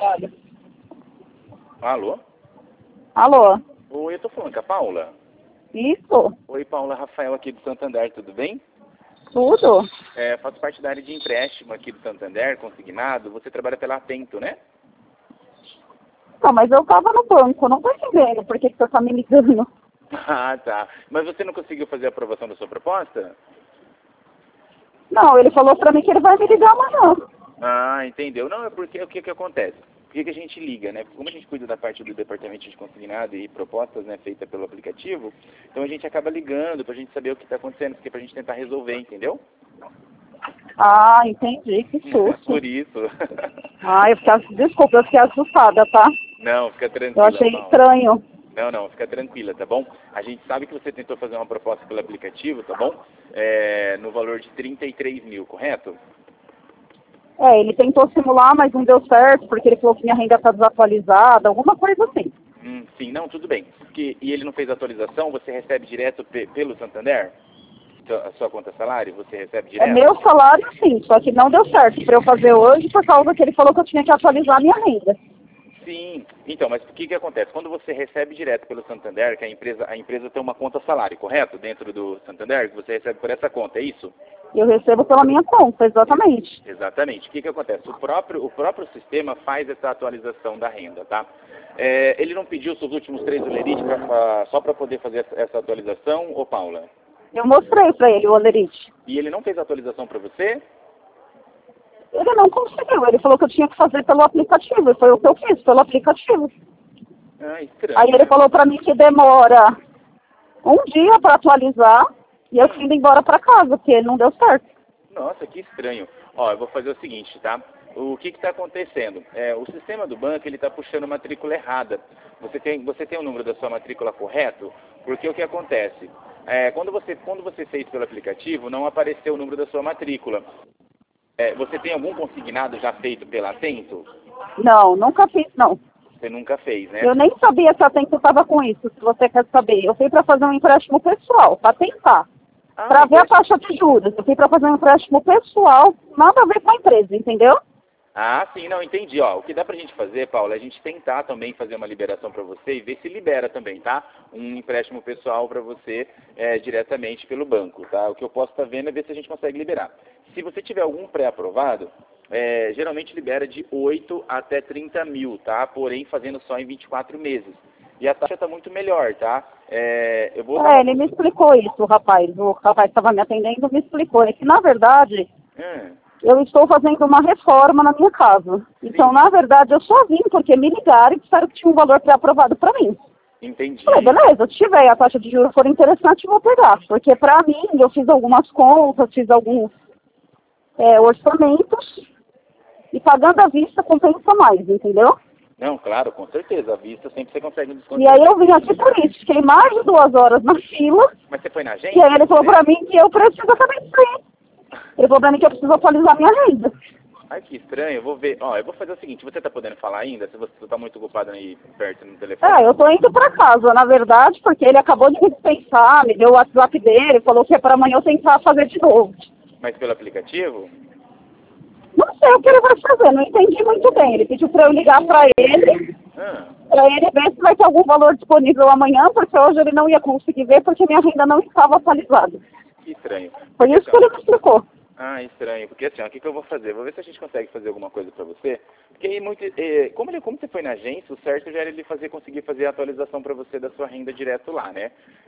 caralho. Alô? Alô? Oi, eu tô falando com a Paula. Isso? Oi, Paula, Rafael aqui do Santander, tudo bem? Tudo? Faço parte da área de empréstimo aqui do Santander, consignado. Você trabalha pela Atento, né? Não, mas eu tava no banco, não tô entendendo por que você tá me ligando. Ah, tá. Mas você não conseguiu fazer a aprovação da sua proposta? Não, ele falou pra mim que ele vai me ligar amanhã. Ah, entendeu. Não, é porque o que que acontece? Por que que a gente liga, né? Como a gente cuida da parte do departamento de consignado e propostas, né, feita pelo aplicativo, então a gente acaba ligando pra gente saber o que tá acontecendo, porque pra gente tentar resolver, entendeu? Ah, entendi, que susto. Por isso. Ah, desculpa, eu fiquei assustada, tá? Não, fica Eu tranquila, achei Paula. estranho. Não, fica tranquila, tá bom? A gente sabe que você tentou fazer uma proposta pelo aplicativo, tá bom? No valor de 33 mil, correto? É, ele tentou simular, mas não deu certo, porque ele falou que minha renda tá desatualizada, alguma coisa assim. Sim, não, tudo bem. E ele não fez atualização, você recebe direto pelo Santander? A sua conta salário, você recebe É direto? meu salário, sim, só que não deu certo pra eu fazer hoje por causa que ele falou que eu tinha que atualizar a minha renda. Sim, então, mas o que que acontece? Quando você recebe direto pelo Santander, que a empresa tem uma conta salário, correto? Dentro do Santander, que você recebe por essa conta, é isso? Eu recebo pela minha conta, exatamente. Exatamente. O que que acontece? O próprio sistema faz essa atualização da renda, tá? Ele não pediu seus últimos 3 olerites só para poder fazer essa atualização, ô Paula? Eu mostrei pra ele o olerite. E ele não fez a atualização para você? Ele não conseguiu, ele falou que eu tinha que fazer pelo aplicativo, e foi o que eu fiz, pelo aplicativo. Ah, estranho, Aí ele né? falou pra mim que demora um dia pra atualizar, e eu fui indo embora pra casa, porque não deu certo. Nossa, que estranho. Ó, eu vou fazer o seguinte, tá? O que está acontecendo? O sistema do banco ele está puxando matrícula errada. Você tem o número da sua matrícula correto? Porque o que acontece? Quando você fez pelo aplicativo, não apareceu o número da sua matrícula. Você tem algum consignado já feito pela Atento? Não, nunca fiz, não. Você nunca fez, né? Eu nem sabia que a Atento estava com isso, se você quer saber. Eu fui para fazer um empréstimo pessoal, para tentar. Para ver a taxa de juros. Eu fui para fazer um empréstimo pessoal, nada a ver com a empresa, entendeu? Ah, sim, não, entendi. Ó, o que dá pra gente fazer, Paula, é a gente tentar também fazer uma liberação para você e ver se libera também, tá? Um empréstimo pessoal para você diretamente pelo banco, tá? O que eu posso estar vendo é ver se a gente consegue liberar. Se você tiver algum pré-aprovado, geralmente libera de 8 até 30 mil, tá? Porém, fazendo só em 24 meses. E a taxa está muito melhor, tá? Ele me explicou isso, o rapaz. O rapaz que estava me atendendo me explicou. É que, na verdade, eu estou fazendo uma reforma na minha casa. Então, na verdade, eu só vim porque me ligaram e disseram que tinha um valor pré-aprovado para mim. Entendi. Falei, beleza, se tiver e a taxa de juros for interessante, eu vou pegar. Porque, para mim, eu fiz algumas contas, fiz alguns orçamentos, e pagando à vista compensa mais, entendeu? Não, claro, com certeza. À vista sempre você consegue um desconto. E aí eu vim aqui por isso. Fiquei mais de 2 horas na fila. Mas você foi na agência? E aí ele falou pra mim que eu preciso também sair. Ele falou pra mim que eu preciso atualizar minha renda. Ai, que estranho. Eu vou ver. Ó, eu vou fazer o seguinte. Você tá podendo falar ainda? Se você tá muito ocupado aí perto no telefone. Eu tô indo pra casa, na verdade, porque ele acabou de me dispensar, me deu o WhatsApp dele, falou que é pra amanhã eu tentar fazer de novo. Mas pelo aplicativo? Não sei o que ele vai fazer, não entendi muito bem. Ele pediu pra eu ligar pra ele, pra ele ver se vai ter algum valor disponível amanhã, porque hoje ele não ia conseguir ver, porque minha renda não estava atualizada. Que estranho. Foi isso que ele me explicou. Ah, estranho. Porque assim, ó, o que eu vou fazer? Vou ver se a gente consegue fazer alguma coisa pra você. Porque aí como você foi na agência, o certo já era ele conseguir fazer a atualização pra você da sua renda direto lá, né?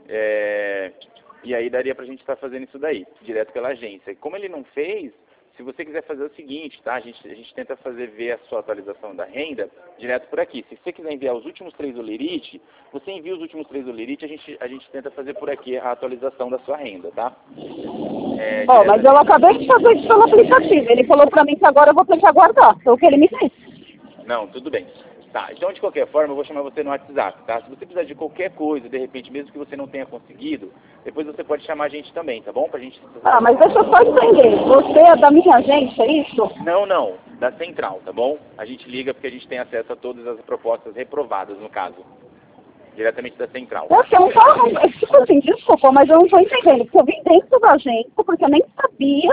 E aí daria pra gente estar fazendo isso daí, direto pela agência. Como ele não fez, se você quiser fazer o seguinte, tá? A gente tenta ver a sua atualização da renda direto por aqui. Se você quiser enviar os últimos 3 olerite, você envia os últimos 3 olerite, a gente tenta fazer por aqui a atualização da sua renda, tá? Mas eu acabei de fazer isso pelo aplicativo. Ele falou pra mim que agora eu vou ter que aguardar. Foi o que ele me disse. Não, tudo bem. Tá, então de qualquer forma eu vou chamar você no WhatsApp, tá? Se você precisar de qualquer coisa, de repente, mesmo que você não tenha conseguido, depois você pode chamar a gente também, tá bom? Pra gente... Mas deixa eu só entender. Você é da minha agência, é isso? Não, da central, tá bom? A gente liga porque a gente tem acesso a todas as propostas reprovadas, no caso. Diretamente da central. Eu não falo, tipo assim, desculpa, mas eu não tô entendendo. Porque eu vim dentro da agência, porque eu nem sabia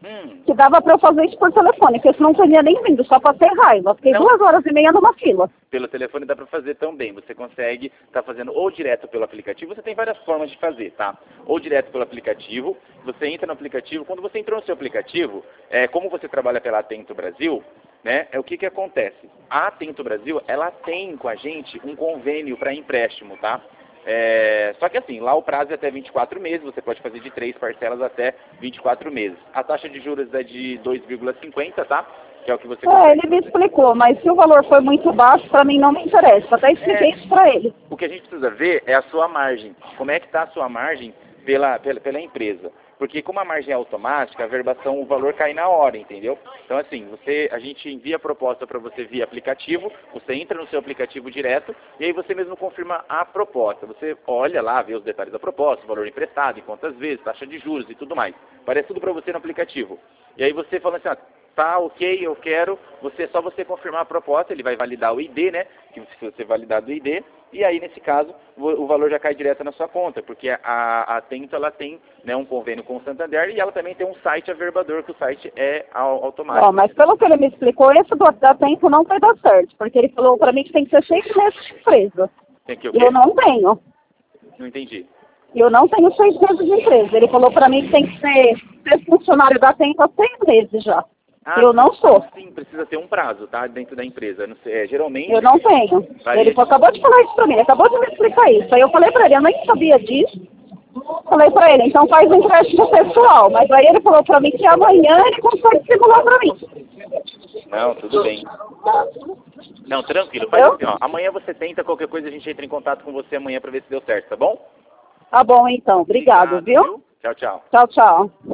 que dava para eu fazer isso por telefone, porque senão não teria nem vindo, só passei raiva. Fiquei 2 horas e meia numa fila. Pelo telefone dá para fazer também. Você consegue estar fazendo ou direto pelo aplicativo, você tem várias formas de fazer, tá? Ou direto pelo aplicativo, você entra no aplicativo, quando você entrou no seu aplicativo, como você trabalha pela Atento Brasil, né, o que acontece? A Atento Brasil, ela tem com a gente um convênio para empréstimo, tá? Só que assim, lá o prazo é até 24 meses, você pode fazer de 3 parcelas até 24 meses. A taxa de juros é de 2,50, tá? Que é o que você ele me explicou, mas se o valor foi muito baixo, para mim não me interessa. Até expliquei isso para ele. O que a gente precisa ver é a sua margem. Como é que está a sua margem pela empresa? Porque como a margem é automática, a verbação, o valor cai na hora, entendeu? Então assim, a gente envia a proposta para você via aplicativo, você entra no seu aplicativo direto e aí você mesmo confirma a proposta. Você olha lá, vê os detalhes da proposta, o valor emprestado, em quantas vezes, taxa de juros e tudo mais. Aparece tudo para você no aplicativo. E aí você fala assim, tá, ok, eu quero, só você confirmar a proposta, ele vai validar o ID, né? Que se você validar do ID, e aí nesse caso o valor já cai direto na sua conta, porque a Atento ela tem, né, um convênio com o Santander e ela também tem um site averbador, que o site é automático. Mas pelo que ele me explicou, esse do Atento não vai dar certo, porque ele falou para mim que tem que ser 6 meses de empresa. Tem que o quê? Eu não tenho. Não entendi. Eu não tenho 6 meses de empresa. Ele falou para mim que tem que ser funcionário da Atento há 6 meses já. Eu não sou. Sim, precisa ter um prazo, tá? Dentro da empresa. Não sei, geralmente... Eu não tenho. Ele acabou de falar isso pra mim, acabou de me explicar isso. Aí eu falei pra ele, eu nem sabia disso. Falei pra ele, então faz um empréstimo pessoal. Mas aí ele falou pra mim que amanhã ele consegue simular pra mim. Não, tudo bem. Não, tranquilo. Faz assim, amanhã você tenta, qualquer coisa a gente entra em contato com você amanhã pra ver se deu certo, tá bom? Tá bom então, obrigado, viu? Tchau, tchau. Tchau, tchau.